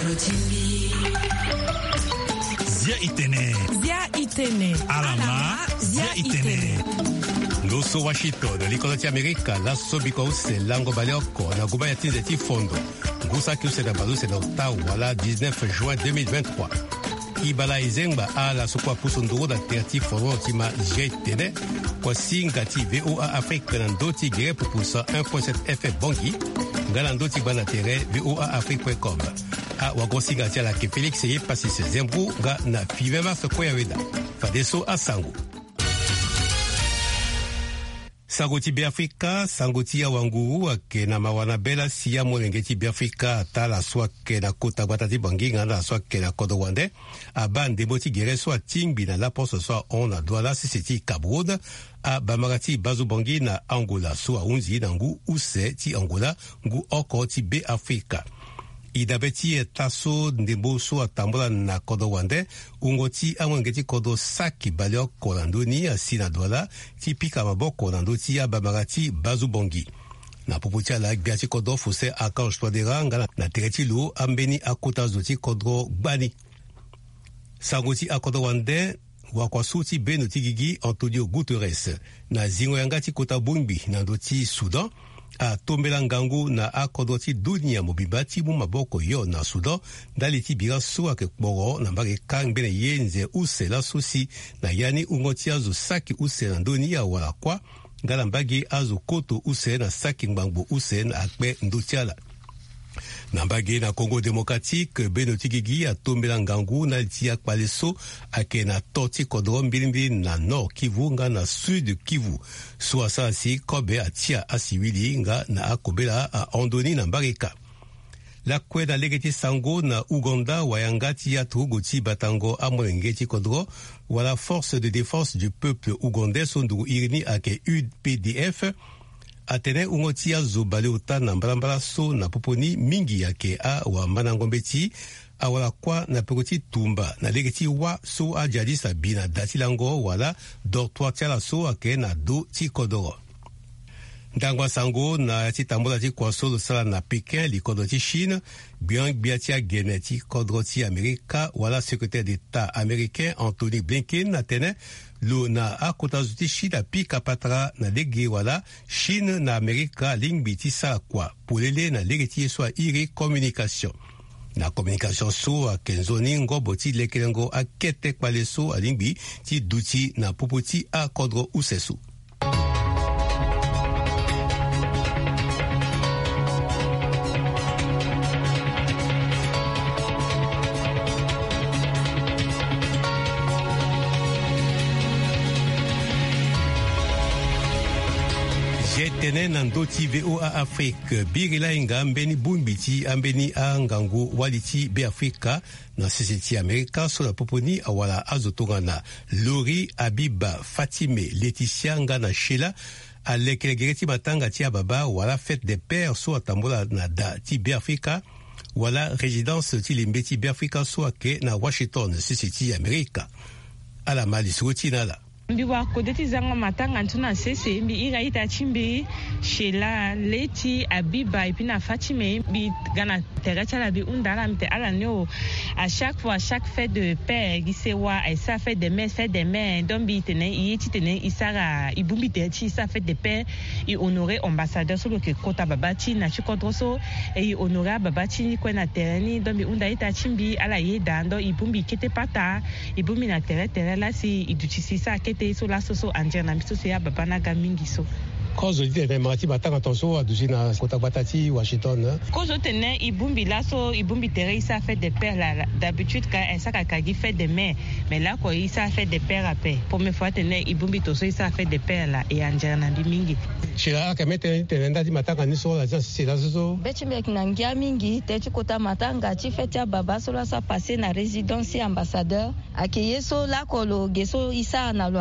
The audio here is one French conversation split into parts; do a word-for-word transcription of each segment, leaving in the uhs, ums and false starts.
Zia itene. Zia itene. Alama. Zia itene. Nusu Washington, l'Icolati America, la Sobikose, Lango Baleoko, la Goubayati de Tifondo. Gousa Kyuse de Bazou, c'est l'Octa, voilà, dix-neuf juin deux mille vingt-trois. Ibala Izengba, a la Sokwa Pusunduro, da Terti Fono, Tima, Jetene, kwa Singati, V O A Afrique, Nandoti, Gere, Pupusa, un virgule sept F M Bongi, Galandoti, Banatere, V O A Afrique point com. A Wagosi Gatia, la ke Félix, Seye, Passis, Zembrou, Ga, na Fivema, Sokoya Weda. Fadeso, Asango. Sangoti Biafrika, Sangoti ya Wanguru, ke na mawana bela siya molengeti Biafrika, ata la soa ke na kota batati bangi, nga la soa ke na kodo wande, a ban demoti gere soa tingbi na la poso soa on a douala siseti Kabroud, a bamarati bazu bangi na Angola, soa unzi na ngu use ti Angola, ngu oko ti Biafrika. Idabeti e taso ndembo so atambola na kodo wande ungoti amwengeti kodo saki balio kolandoni asina douala ti pika mabo kolando ti abamarati bazubongi na poputia la biati kodo fose akanj toadera ngala na tereti lo ambeni akota zoti kodo gbani sangoti akodo wande wakwasuti benoti gigi Antonio Guterres na zingo yangati kota bumbi na ndoti Sudan a tombela ngangu na akodoti dunia mobibati mu maboko yo na Sudan daliti bira so ake kporo na mbage kang bene yenze usela susi na yani ungoti azu saki usela ndoni ya wala kwa ngala mbage azu koto usela na saki mbangu usela akbe ndutiala na mbage na Congo démocratique benoti gigi a tombela ngangu na tia kwaleso ake na toti kodro mbilimbi na nord Kivu nga na sud Kivu so asasi kobe atia asiwili nga na akobela a ondoni na mbareka la kweda legeti sango na Uganda wayangati ya trugoti batango amolengeti kodro wala force de défense du peuple ougandais sonduru irini ake U P D F atene ungotia zo baleuta na mbalambala so na poponi mingi yake a wa manangombeti awala kwa na pekoti tumba na legeti wa so a jadisa bina dati lango wala dortoir tiala so ake na do ti kodoro. Ndangwa sango na ti tambola ti kwa solo sala na Pékin li kodo ti Chine biang biatia gene ti kodro ti Amerika wala secrétaire d'État américain Anthony Blinken atene lo na akota zuti shida pika patra na lege wala Chine na Amerika lingbi ti sa kwa polele na lege ti so iri communication na communication so a kenzoni ngobo ti lekelengo akete kwale so a lingbi ti duti na popoti a kodro usesu. Tene nandoti V O A Afrique birila inga ambeni bumbiti ambeni a ngangu waliti be Afrika na sisiti Amerika so la poponi awala azotonga na Lori Abiba Fatime Laetitia ngana Sheila alekegereti matanga ti ababa wala fête des pères so atambola na da ti be Afrika wala résidence ti limbeti be Afrika so ake na Washington sisiti Amerika ala mali suti nala mbi wa kodeti zanga matanga ntuna sese mbi ira ita chimbi Sheila Leti Abiba et puis na Fatime bi gana terachala bi undala mte ala nyo à chaque fois chaque fête de père gisewa et ça fait des mères fait des mères donc bi tene yiti tene isara ibumbi terchi ça fait des pères et honorer ambassadeur sur le kota babati na chikodroso et honorer babati ni kwa na terani donc bi unda ita chimbi ala yeda ndo ibumbi kete pata ibumbi na tere tere la si idutisi sa so la soso anjana na biso ya baba na gamingi so kozo dite mati batanga tonso adusi na kota batati Washington kozo tene ibumbi la so ibumbi tere isa fait des pères là d'habitude quand ça kagi fait des mères mais là quoi isa fait des pères à paix pour me fois tene ibumbi toso isa fait des pères là et anjana na mingi shira ka mete tene ndati matanga ni so la c'est la so beti mek na ngia mingi teti kota matanga ti fait ya baba so la sa passer na résidence ambassadeur akeye so la kolo geso isa na lo paix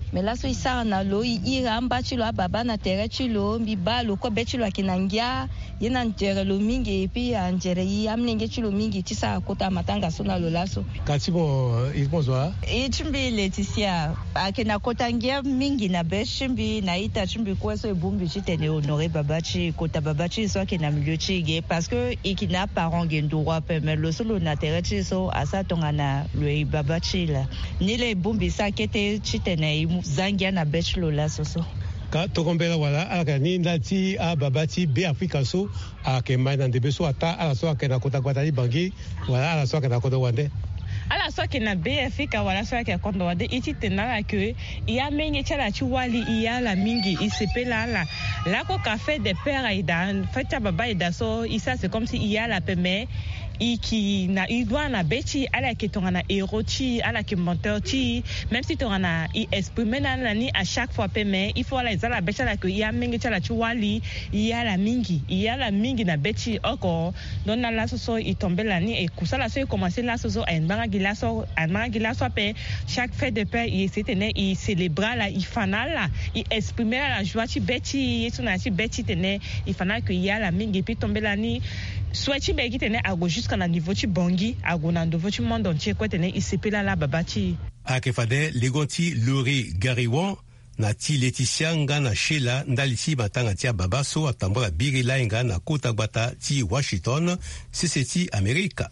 me la so isa na lo ira mba chilo ababa na tere chilo mbi ba lo ko be chilo akinangia yena njere lo mingi pi anjere yi amnenge chilo mingi tisa kota matanga so na lo laso katibo izbozwa ichimbi Leticia akina kota ngia mingi na be chimbi na ita chimbi kwa so ebumbi chitene honore babachi kota babachi so akina milieu chige parce que ikina parent gendroit pe me lo solo na tere chiso asa tonga na lo babachi la ni le bumbi sa kete chitene zangia na bechlo la soso ka tokombela wala alaka ni ndati a babati be Afrika so ake maina ndebe so ata ala so ake na kota kwata bangi wala ala so ake na kota wande ala so ake na be Afrika wala so ake kota wande iti tenala ke iya menye chala chiwali iya la mingi isepela la la ko café de père ida feta baba ida so isa c'est comme si iya la peme iki na idwa na beti ala ke tongana eroti ala ke menteur ti même si tongana i exprimer na ni à chaque fois peme il faut la izala beti la ke ya mingi chala chiwali ya la mingi ya la mingi na beti oko don na la soso i tomber la ni e kusala so commencer la soso a mbanga gilaso a mbanga gilaso pe chaque fête de paix i c'était i célébrer la i fanala i exprimer la joie ti beti yetu na ti beti tene i fanala ke ya la mingi puis tomber la ni soit tu begi tene ago jusqu'à na niveau tu bongi ago na niveau tu monde entier quoi tene isepela la babati akefade legoti Lori Gariwon na ti Leticia nga na Sheila ndalisi matanga tia babaso atambola birila nga na kota gbata ti Washington siseti Amerika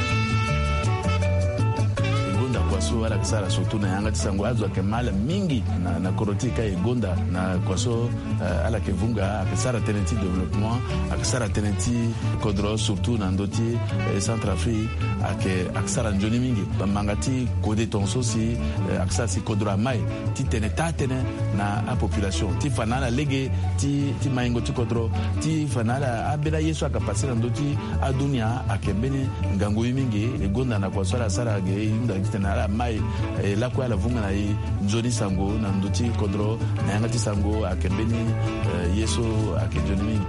kwaso wala kisara surtout na yanga tisango azo ke mala mingi na na korotika egonda na kwaso uh, ala ke vunga akisara tenenti développement akisara tenenti kodro surtout na ndoti eh, Centrafrique ake akisara njoni mingi bamangati kode tonso si eh, akisara si kodro mai ti teneta tene na a population ti fanala lege ti ti maingo ti kodro ti fanala abela yesu akapasira ndoti adunia akembeni ngango mingi egonda na kwaso la sara ge inda kitena ala mai eh, la kwa la vunga na i njoni sango na ndoti kodro na yanga ti sango akembeni eh, yesu akenjoni mingi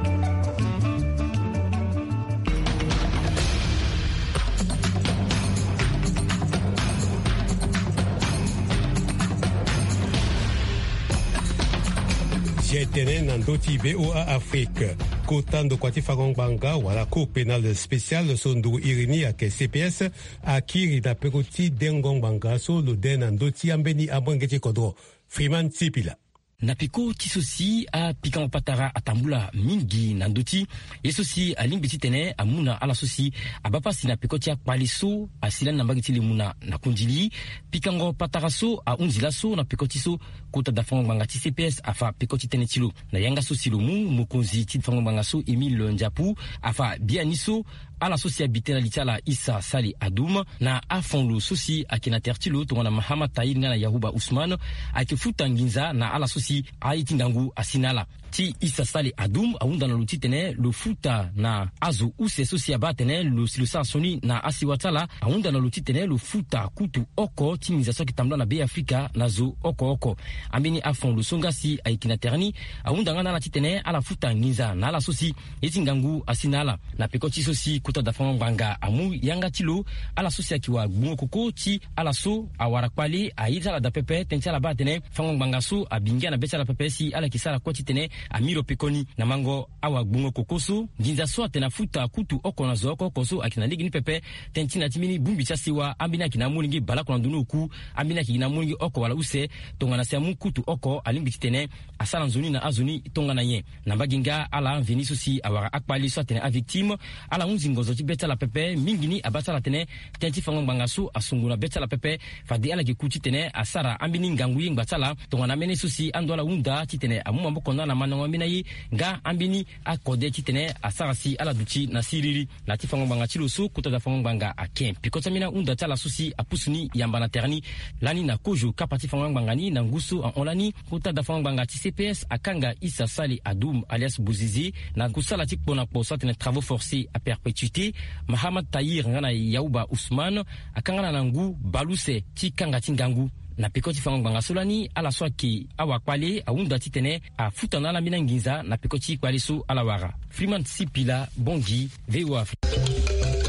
jetene na ndoti V O A Afrique kotando kwati fagongbanga wala cour pénale spéciale sondu irini ake C P S akiri na pekoti dengongbanga so lo den na ndoti ambeni abwengeti kodro Freeman Tsipila na piko tisosi a pikan patara atambula mingi na ndoti yesosi alimbiti tene amuna ala sosi abapasi na piko tia kwaliso asila na mbagiti limuna na kunjili pikango patara so a unzila so na piko tiso kota da fango banga ti C P S afa piko ti tene tilo na yanga so silomu mukonzi ti fango banga so Emile Njapu afa bianiso ala sosi habité na litala Issa Sali Adoum na afonlo sosi akina tertilo tongana Mahama Tahir ngana Yahuba Ousmane akifuta nginza na ala sosi aiti ndangu asinala ti Issa Sali Adoum aunda na luti tene lo futa na azo use sosi abatene lo silusa soni na asiwatala aunda na luti tene lo futa kutu oko ti miza soki tambla na be Afrika na zo oko oko amini afonlo songasi aikina terni aunda ngana na titene ala futa nginza na ala sosi eti ndangu asinala na pekoti sosi kuta da fango banga amu yanga tilo ala sosia kiwa bungo koko ti ala so awara kwali aita la da pepe tentia la batene fango banga so abingia na beta la pepe si ala kisala kwati tene amiro pekoni na mango awa bungo koko so nginza so atena futa kutu oko na zoko koso akina ligi ni pepe tentina timini bumbi chasiwa ambina kina mulingi bala kwa ndunu ku ambina kina mulingi oko wala use tongana se mu kutu oko alimbi tene asala nzoni na azoni tongana ye na baginga ala veniso si awara akpali so atena a victime ala unzi ngozo ti beta la pepe mingini abata la tene tenti fango bangaso asunguna beta la pepe fadi ala gikuti tene asara ambini ngangu ying batala tongana mene susi andola unda ti tene amu mambo kona na manango minayi nga ambini akode ti tene asara si ala duti na siriri na ti fango banga chilo so kuta da fango banga aken pikota mina unda tala susi apusuni yamba na terni lani na kojo kapati fango banga ni na nguso en olani kuta da fango banga ti C P S akanga Issa Sali Adoum alias Bouzizi na kusala ti pona posa tene travaux forcés à perpétuité Mahama Tahir ngana Yahuba Ousmane akangana nangu baluse ti kanga tingangu na pekoti fango banga solani ala swaki awa kwale aunda titene a futana la mina nginza na pekoti kwale so ala wara Freeman Sipila Bongi V O A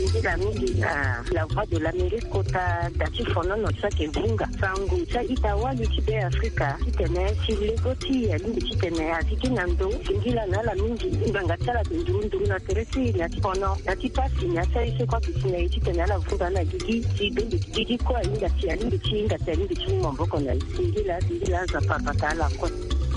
ngila mingi na la voix de l'Amérique kota dati fono no sake vunga sangu cha itawali chibe Afrika kitene chilegoti ya lingi kitene atikinando ngila na la mingi nganga tsala ndundu na teresi na fono na tipasi na sai se kwa kitene kitene la vunga na gigi chibe gigi kwa inga tia lingi chinga tia lingi chimbo mboko na ngila ngila za papa la kwa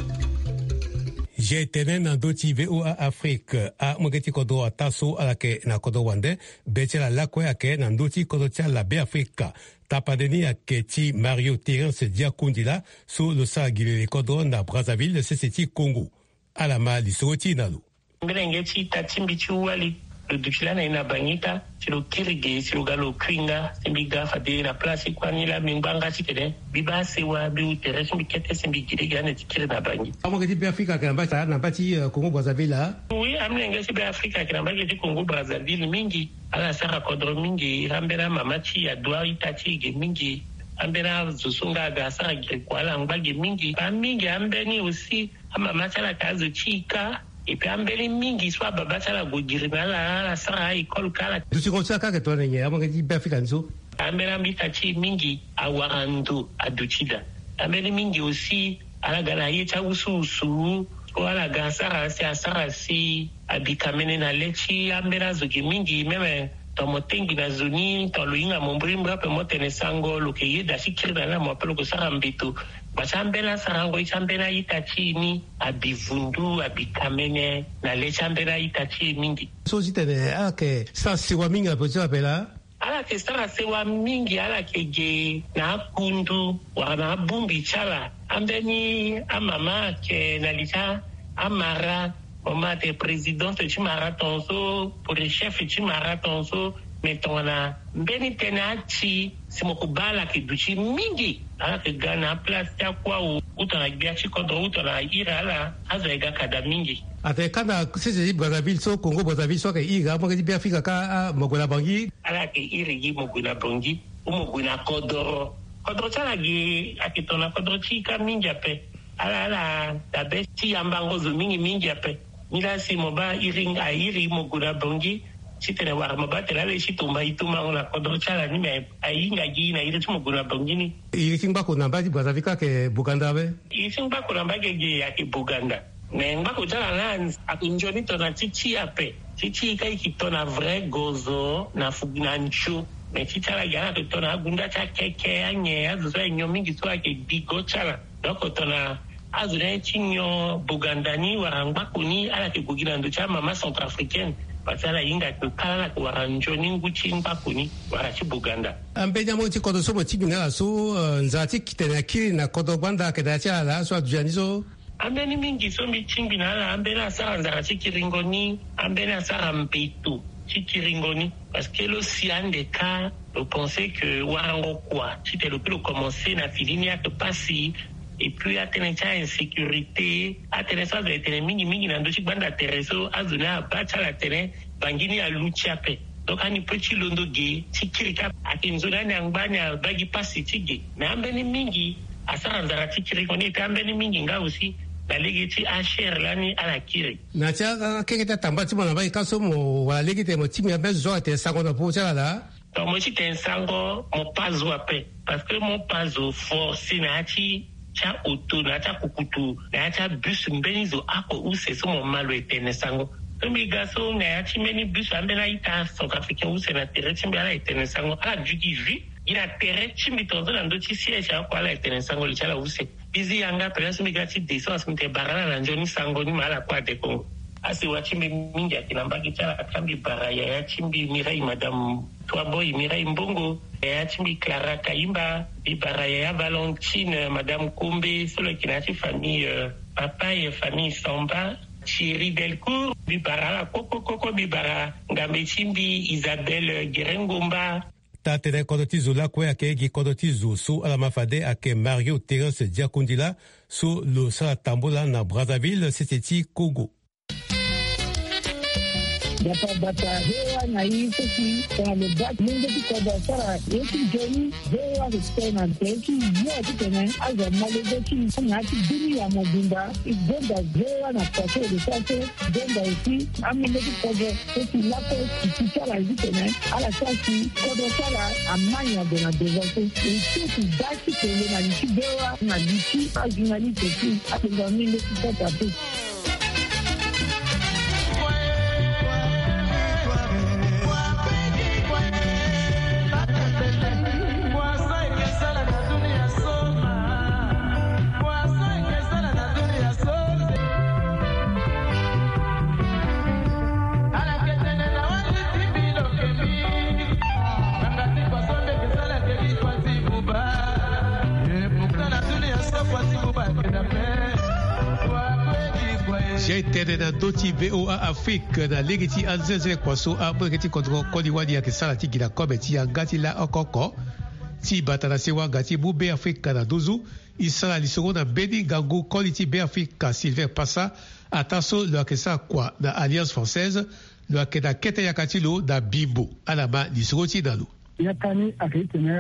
je tene na doti V O A Afrique a mwageti kodo ataso alake na kodo wande betela lakwe ake na doti kodo tia la be Afrika tapadeni ake ti Mario Terence Diakundila so lo sa gilele kodo na Brazzaville C C T Congo alama lisoti nalo ngenge ti tatimbi ti wali dukilana ina bangita silo kirige silo galo kringa simbiga fade na place kwani la mingbanga tikede biba sewa bi utere simbi kete simbi girige na tikire na bangi amo ke ti Afrika ke namba na pati Congo Brazzaville oui amnenge si be Afrika ke namba ke ti Congo Brazzaville mingi ala sara kodro mingi ambera mamachi ya dwa itati ge mingi ambera zusunga ga sara ge kwala ngbalge mingi ba mingi ambeni aussi amamacha la kazo chika et puis ambeli mingi soit baba sala gogirina la la sara école kala tu konsa ka ke to ne amo ke ti be Afrika nso ambela mitachi mingi awarandu aduchida ambeli mingi aussi ala gana yecha ususu wala gasara si asara si abikamene na lechi ambela zogi mingi meme tomotengi na zoni toloinga mombrimba pe motene sango loke yeda sikirina na mapelo ko sara mbitu basambela sarango isambela itachi ni abivundu abikamene na lechambela itachi mingi so sitene ake sa siwa mingi apocha pela ala ke sara sewa mingi ala ke ge na kundu wana bumbi chala ambeni amama ke nalita amara oma te presidente ti marathonso pour le chef ti marathonso metona mbeni tenachi simokubala ke duchi mingi ala ke gana place ya kwa utana biachi kodo utana ira ala azaiga kada mingi ate kana sisi Brazzaville so Congo Brazzaville so ke ira mo ke bi Afrika ka mogona bangi ala ke iri gi mogona bangi umogona kodoro kodoro chala gi akitona kodoro chika mingi ape ala ala tabe ti ambango zo mingi mingi ape nila si moba iri a iri mogona bangi sitene war mabate la le situmba ituma ona kodoro chala ni me ayinga gi na iri mogona bangi ni iri singba ko namba di Brazzaville ke Buganda be iri singba ko namba ke gi ya ke Buganda mais ngba chala lan akunjoni to na chichi ape chichi kai kitona vrai gozo na fugna nchu mais chichi la gana to na gunda cha keke anye azu so enyo mingi so ake bigo chala doko to na azu ne chinyo Bugandani warangba kuni ala ke gugina ndo cha mama centrafricaine basala inga to kala ko waranjoni nguchi ngba kuni warachi Buganda ambenya mo ti kodo so mo ti ngala so nzati kitena kiri na kodo banda ke da cha la so adjanizo ambeni mingi so mi chimbi na la ambena sara nzara chikiringoni ambena sara mpetu chikiringoni parce que le sian de cas on pensait que warango quoi c'était le plus commencer na filini à te passer et puis à tenir ça insécurité à tenir ça de tenir mingi mingi na ndochi banda tereso azuna bacha la tenir bangini a luchiape donc ani petit londo ge chikirika akinzona na ngbanya bagi pasi tige na ambeni mingi asara nzara chikiringoni tambeni mingi nga aussi balegeti asher lani ala kiri na cha keke ta tamba ti mona ba ikaso mo wala legete mo timi abe zo te sango na po cha la to mo ti ten sango mo pazo ape parce que mo pazo force na ti cha auto na cha kukutu na cha bus mbenizo ako use so mo malo etene sango to mi gaso na ti meni bus ambela ita South Africa use na tere ti mbela etene sango ala jugi vi ina tere ti mi tozo na ndo ti siège ako ala etene sango li chala use bizi yanga pela sumi gati deso asmite barana na njoni sango ni mala kwa de Congo asi wachimbi mingi akinamba kitala akambi baraya ya chimbi Mirai madame Twaboy Mirai Mbongo ya chimbi Clara Kaimba bi baraya ya Valentine madame Kombe solo kinati famille euh, papa et famille Samba Thierry Delcourt bi barala koko koko bi bara ngambe chimbi Isabelle Gerengomba tatere kodotizo la kwe ake gi kodotizo so ala mafade ake Mario Terence Diakundila so lo sa tambola na Brazzaville C C T Congo. bata bata hewa na hii sisi kwa mabati mungu kwa basara yetu jeni hewa kutena teki yote tena aza malezechi ngati dunia mobimba igenda hewa na pato de sase genda isi amile kwa sisi lako kitala hivi tena ala sasi kwa sala amanya de na dezato isi daki tele na nchi hewa na nchi ajinali teki atenga mile kwa pato. J'étais dans Doti V O A Afrique, dans l'Egiti Anzeze Kwaso, à Breketi contre Kodiwadi Akisala Tigila Kobeti Angati La Okoko, Ti Batana Sewa Gati Boube Afrique na Dozu, Isala Lisoro na Beni Gango Koliti B Afrique, Sylvain Passa, Ataso le Akesa Kwa, na Alliance Française, le Akeda Kete Yakatilo, na Bibo, Alama Lisoro Tidalo. yakani akitene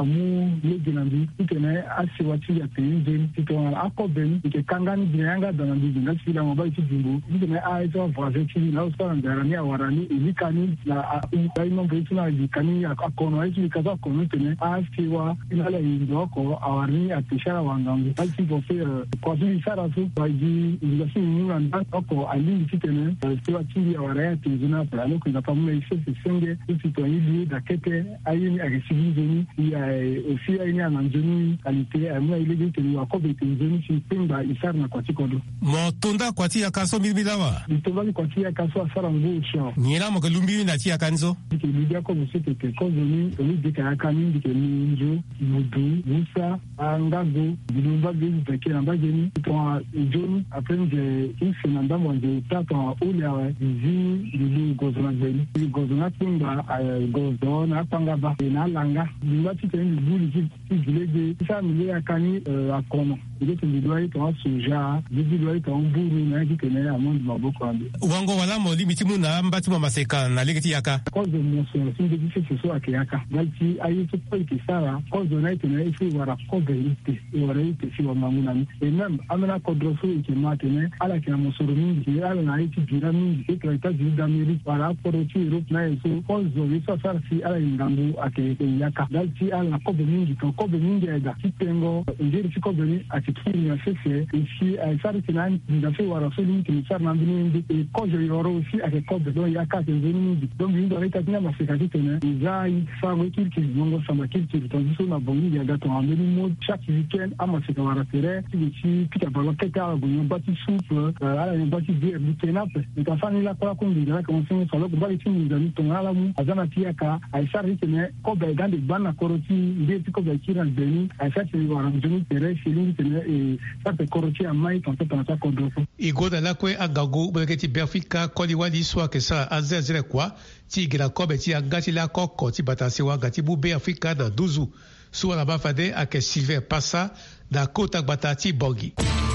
amu leginandi itene asiwati ya tenjen ito akoben ike kangani binanga danandi binga sila mobile tidingo itene aizo vazeti na usana ndarani awarani ilikani na udaima mbetuna ilikani akono aizo ikaza kono itene asiwa inala indoko awari atishara wangangu alti bofe kwa zili sara su baji ilasi nyuma ndako alini itene siwati ya waraya tenzina plano kuna pamuna ise senge itito ili dakete ayini agesibizo ni ya ofia ini ananjeni kalite amuna ile gete ni wakobe tenzeni simpinga isarna kwa tikodo Motonda kwa tia kaso milmilawa Motonda kwa tia kaso asara ngusho Nira mokalumbi na tia kanzo Dike lidia ko musete ke kozo ni Oli dika yakani dike ni njo Mudu, Musa, Angago Bilumba gezi peke namba jeni Kwa joni aprenje Isi nanda mwanje Tato ule awe Zi Lili gozo na jeni Gozo na timba Gozo na panga ba na langa Bilumba tite ni buli Zilege Isa mile yakani Akono Ile tindidwa ito wa soja Zididwa ito wa mburu Na yaki kene amondi maboko ambi Wango wala mo limitimu na mbati mwa maseka Na legeti yaka Kozo mwoso Sinde dise seso ake yaka Galti ayi supo ike sara Kozo na ite na isi wara kobe ite Wara ite si wa mamuna mi E mem amena kodroso ike matene Ala kina mosoro mingi Ala na iti jira mingi Ike ita jida miri Wara aporo chi Europe na yeso Kozo viso sara si ala ingambu ake yaka Galti ala na kobe mingi Kwa kobe mingi ega Kitengo Njeri si kobe ni ake kiri ya sese Isi aisari kinani Ndafe wara soli mingi Nisar na mbini mingi E kozo yoro si ake kobe Don yaka tenzeni mingi Don bindo rita tina maseka kitene Izai Fago kirki Zongo sama kirki Tanziso na bongi ya gato Ameni mod Chaque weekend Ama seka wara tere Tigechi Pika balo keka Ago yombati soupe Ala yombati bier Bukenape Nikafani la kwa kundi Gala kamonsenye Salo kubali chini Nizani tongala mu Azana tiyaka Aisari kitene Kobe gande bana koroti Ndeti kobe kira Beni Aisari kitene Wara mjoni tere Shilingi kitene E Sarte koroti Amai Tante tanata kodrofo Igoda lakwe agago Breketi Berfika Kodi wadi iswa Kesa azezere kwa Ti gira kobe ti agati la koko Ti batasewa gati bube Afrika na Dozu Suwa la bafade ake Sylvain Passa Da kota gbata ti Bongi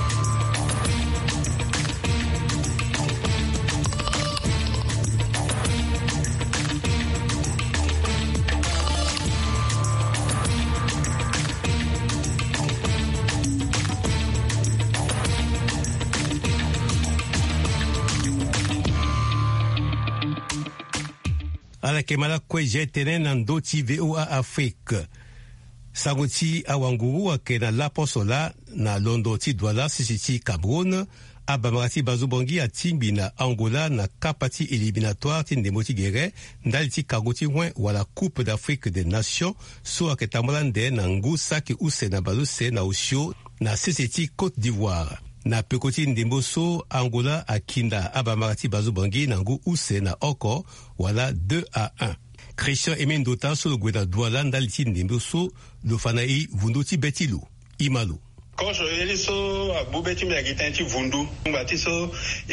ala kemala kwe jetene nan Doti V O A Afrique. Sangoti awanguru ake na laposola na londo ti douala sisiti Cameroun, abamarati bazubongi a timbi na Angola na kapati éliminatoire ti ndemoti gere ndali ti kagoti wen wala Coupe d'Afrique des Nations so ake tamolande na ngusa ki use na baluse na usio na sisiti Côte d'Ivoire. Na pekoti ndemboso Angola akinda abamarati bazubongi na ngu use na oko wala deux à un. Christian Emendota so gweda douala ndali ti ndemboso lo fanai vunduti betilu. Imalu. kojo eliso abubeti miagitenti vundu mbatiso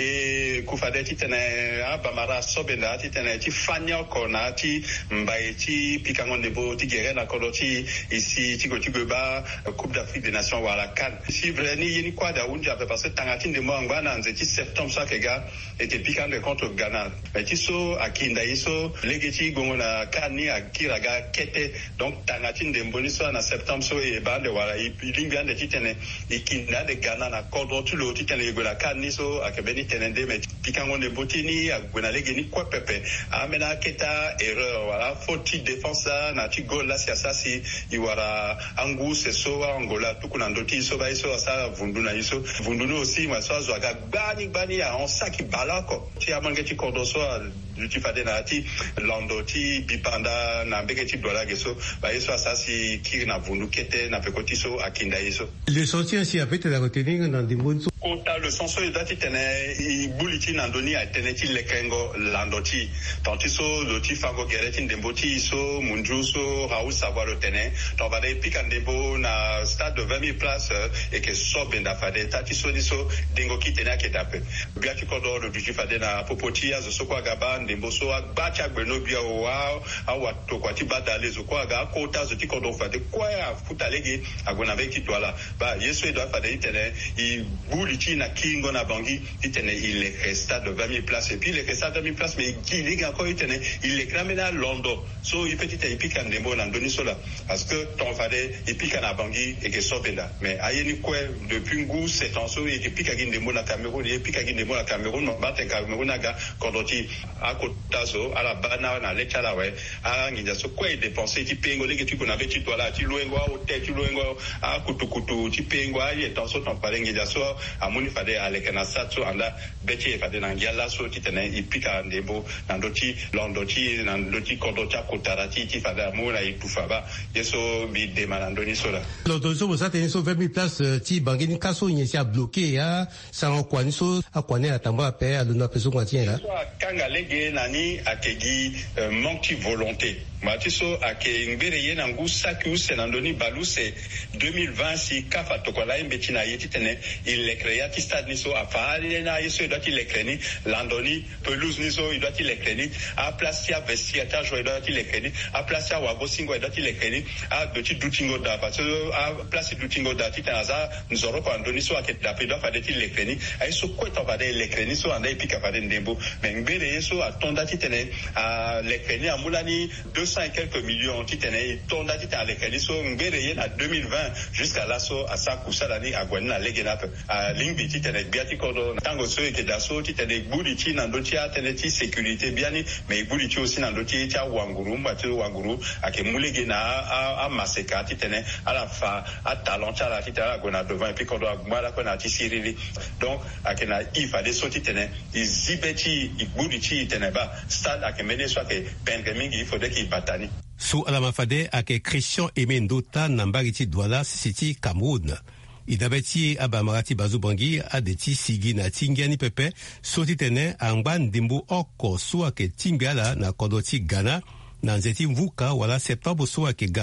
e kufadeti tene abamara sobenda ti tene ti fanya kona ti mbaiti pikangonde bo ti gere na koloti ici ti gotigoba Coupe d'Afrique des Nations wala kan si vreni yeni kwa da unja parce que tangati de mo ngwana nzeti septembre ça kega était pikande contre Ghana mais ti so akinda iso legeti gongona kani akiraga kete donc tangati de mboniso na septembre so e bande wala ilinga de ti tene ikinda de Ghana na kodro tu lo ti tene gola kani so akebeni tenende mais pikangonde botini agona legeni kwa pepe amena keta erreur wala faute défense na ti goal la c'est ça si iwara angu se so angola tukuna ndoti so ba iso sa vunduna iso vunduna aussi ma so zwaga bani bani a on saki balako ti amange ti kodo so ti fade na ti landoti bipanda na mbeke ti dola geso ba iso sa si kiri na vundu kete na pekoti so akinda iso le soutien si avait la retenir dans des bonnes kota le senso e dati tene i buliti na ndoni a tene ti lekengo landoti tanti so lo ti fango gereti ndemboti so munju so raoul savoir le tene to va de pika ndembo na stade de vingt mille places et que so benda fade tati so di so dengo ki tene ke dape bia ti kodo le bitu fade na popoti azo so kwa gaba ndembo so agbacha gbeno bia o wa awa to kwa ti badale zo kwa ga kota zo ti kodo fade kwa ya futalege agona be ti toala ba yeso e do fade tene i buliti na kingo na bangi itene il resta de vingt mille places et puis il resta de vingt mille places mais il est encore itene il est cramé na Londres so il petit et puis kan dembo na ndoni sola parce que ton fade et puis kan bangi et que sobenda mais ayeni quoi depuis ngou sept ans so et puis kan dembo na Cameroun et puis kan dembo na Cameroun no bate Cameroun aga kondoti akotazo ala bana na lechala we a nginja so quoi dépenser ti pengo le que tu connais ti tola ti loengo au tête ti loengo a kutukutu ti pengo aye ton so ton pare nginja so amuni fade alekena satso anda beti fade na ngiala so titene ipika ndebo na ndoti londoti na ndoti kodoti akotarati ti fade amuna itufaba yeso bi demana ndoni sola l'autorisation vous a tenu sur vingt mille places ti bangini kaso nyesi a bloqué ya sans kwani so akwane atamba ape aluna peso kwatien là kanga lege nani akegi manque de volonté matiso ake ngere yena ngu saku senandoni balu c'est deux mille vingt si kafa tokola imbetina yetitene il le créa ti stade niso afale na yeso doit il le créni landoni pelouse niso il doit il le créni a placia vestiaire joueur doit il le créni a placia wabosingo doit il le créni a petit doutingo da parce que a place doutingo da titanaza nzoro kwa ndoni so aketa pe doit fade il le créni a so kweta fade le créni so anda epika fade ndembo mais ngere yeso atonda titene a le créni amulani deux cent et quelques millions titene tonda titane le créni so ngere yena deux mille vingt jusqu'à là so a sa kusalani a gwenna legena a lingbi titene biati kodo tango so eke daso titene budi ti na ndoti a tene ti sécurité biani mais budi ti aussi na ndoti ti wanguru mbati wanguru ake mulege na a, a maseka titene ala fa a talent ala titene gona devant et puis kodo agmala kona ti sirili donc ake na ifa de so titene izibeti ibudi ti tene ba stade ake mene so ake pendre mingi il faudrait qu'il batani su alamafade ake Christian Aimé Ndota na mbari ti Douala sisi Cameroun idabeti abamarati bazubangi adeti sigi na tingiani pepe soti tene angba ndimbu oko su ake tingiala na kodoti Ghana na nzeti mvuka wala septembre su ake ga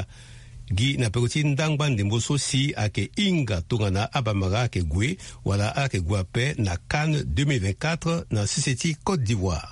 gi na pekoti ndangba ndimbu so si ake inga tongana abamara ake gwe wala ake guape na Cannes deux mille vingt-quatre na siseti Côte d'Ivoire.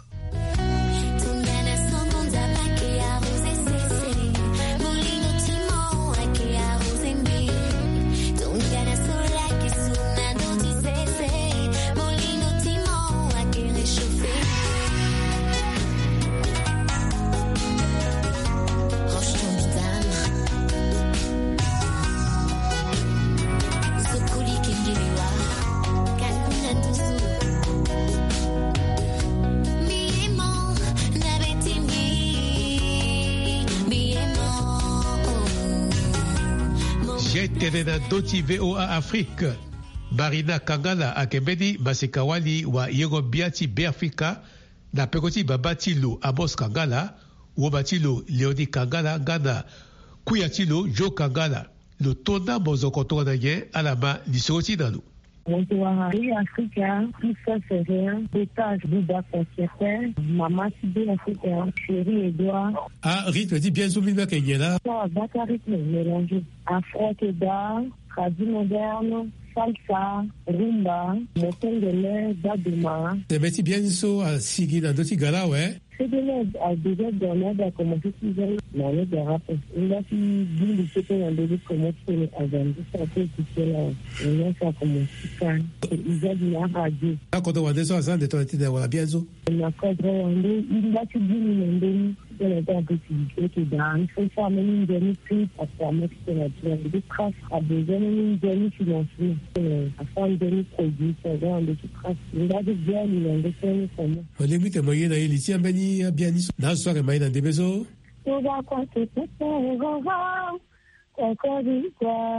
na doti V O A Afrique Barina Kangala akebedi basikawali wa yego biati Beafrika na pekoti babatilo Amos Kangala wobatilo Leoni Kangala Ghana kuyatilo Joe Kangala lo tonda bozokoto na ye alama lisoti nalu Bonsoir, Africa, tout ça c'est rien. Étage, Bouba, Conciertaire, Maman, Sibé, Africa, Chérie, Edouard. Ah, rythme, dis bien, Soumima Kenyela. Ça, Bata, rythme, mélangé. Afro-Keda, Radio moderne, salsa, rumba, motengele, daduma. C'est merci bien, so, à Sigi, dans d'autres gala, ouais. C'est de l'aide à déjà donner à commencer plus jeune dans l'aide de rap. Il a fait du lycée pour un début commencer à vendre ça fait tout là. Il a fait commencer ça. Il a dit la radio. Quand on voit ça, ça de ton été de voilà bien so. Il a cadré il a fait du monde de la possibilité que dans il faut faire même une demi prix à permettre que la des traces à besoin d'une demi financière à faire une demi produit ça dans des traces. Il a dit bien il a fait comment. On limite moyen d'aller ici en Beni bien ici. Dans soirée mais dans des maisons. Tout va quoi que tout va. Quoi dit quoi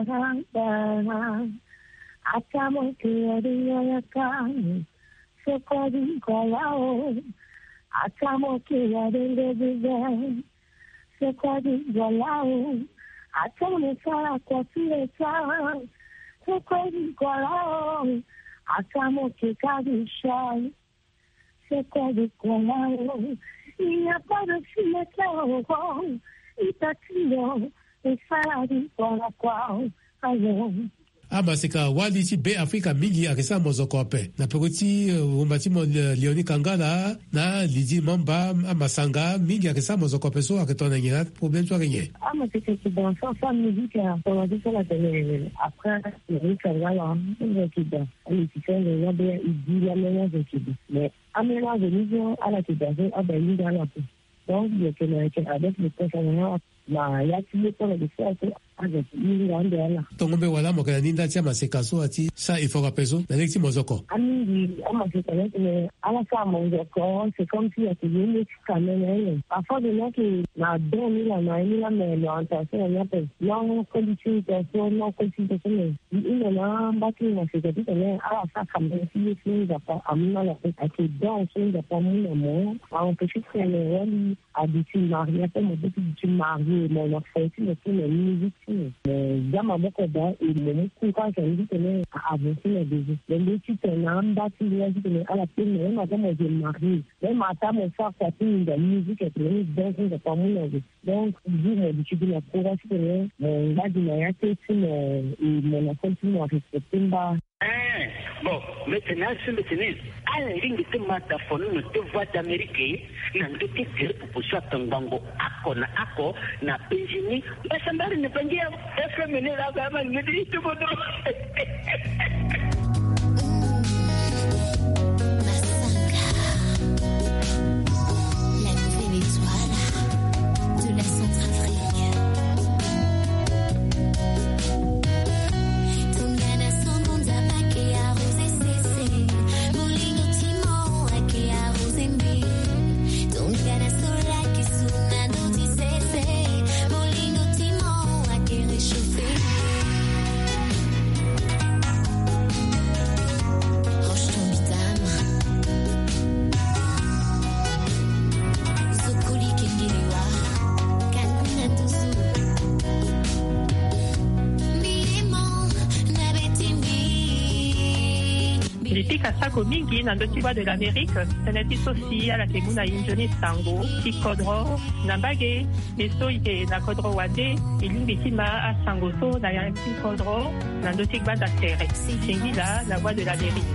va. Atamo que ya kan. Se quoi dit quoi là. Atamo que ya de de. Se quoi dit quoi là. Atamo ça quoi tu es ça. Se quoi dit quoi là. Atamo que ka du chai. C'est quoi de quoi là? Il n'y a pas de fumette il t'a tué, et ça a dit quoi la quoi, alors. Ah, bah, c'est qu'à Walici, B Africa, Migi, à ça, Mozokope. Na Pogoti, au bâtiment Léonie Kangala, na Lidi Mamba, à Masanga, Migi, à ça, Mozokope, so, à ton aïe, problème, toi, rien. Ah, mais c'est que dans ça, musique, on a dit sur la télé. Après, Léonie Kangala, on a dit, il fait le rabais, il dit la ménage de Kiba. Mais, à ménage de niveau, à la Kiba, à ben, il y a la peau. Donc, il y a que avec le personnel, bah, il y a tous les temps de faire avec lui, là. Tongo be wala mokana ninda tia masekaso ati sa il faut rapeso na lexi mozoko. Ami, ama c'est mais à la fin mozoko, c'est comme si il y a une quand même. Parfois de là que na donné la na ni la mais l'orientation on appelle non qualification non qualification. Il est là bâti na c'est que mais à la fin comme si il va pas amina la tête à que dans son de pas mon amour, on peut juste faire le rôle habitude marié pour me dire tu marié mais la fête c'est la musique. Mais Yama Bokoda et le Moukoura qui a dit que nous avons fait les deux. Les deux qui sont là, bâti a dit que à la peine, même madame est mariée. Même madame est faire partie de la musique et de la danse de pas mon donc, je me dis que la courage que nous, on a dit la tête et mon continue à respecter bas. Bon, maintenant, ce maintenant, à la ligne de Mataphone, nous te voix d'Amérique, n'a pas été pour soit un bango, acco, na acco, na péjini, mais ça m'a ne pas dire, est-ce que mener la gamme, me dit tout le monde. Sako mingi na ndoti wa de l'Amérique, teneti sosi ala ke muna injoni sango, ki kodro, nambage, meso ike na kodro wade, ilimbi tima a sango so na ya ki kodro, na ndoti wa da terre. Singi la, la voix de l'Amérique.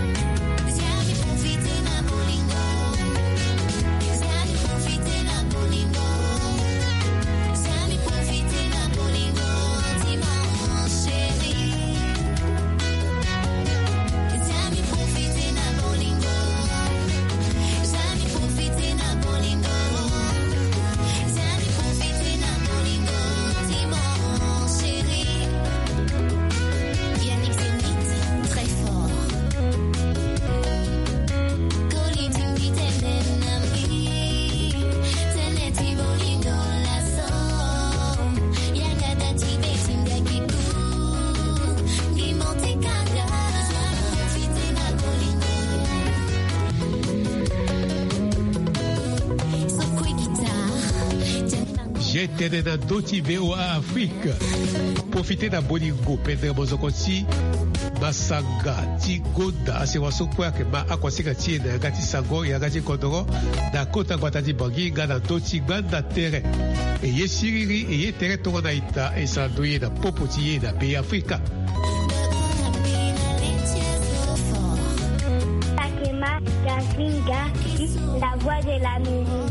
J'étais dans Doti V O A Afrique. Profitez d'un bolingo, Pedro Bozokotsi, masanga ti gonda asewa so kue ayeke ma akuasika ti e na yanga ti sango e yanga ti kodro na kota gbata ti bangi nga na ndö ti gba na tere e ye siriri e ye tere tongo na ita e sara ndö ye na popo ti ye na pays afrika. Takema Kazinga, la voix de l'Amérique.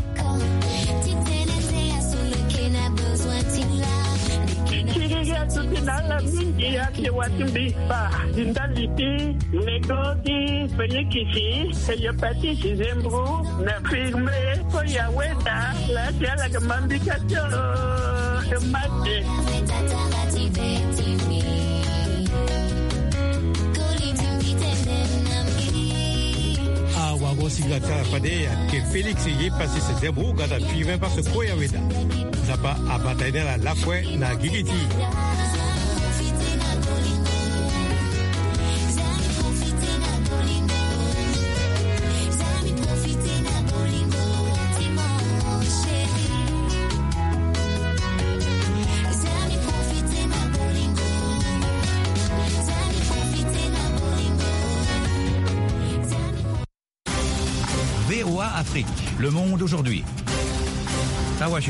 Kiriya tukinala mingi yake watimbipa indaliti negodi felikisi eyapatisi zembru na firme koya weta la tiala kamambika cho emate awa gosinga kala pade ya ke Félix ye pasi se zembru gada firme par ce koya weta zapa abataine la lakwe na gigiti. V O A Afrique, le monde aujourd'hui. À Washington.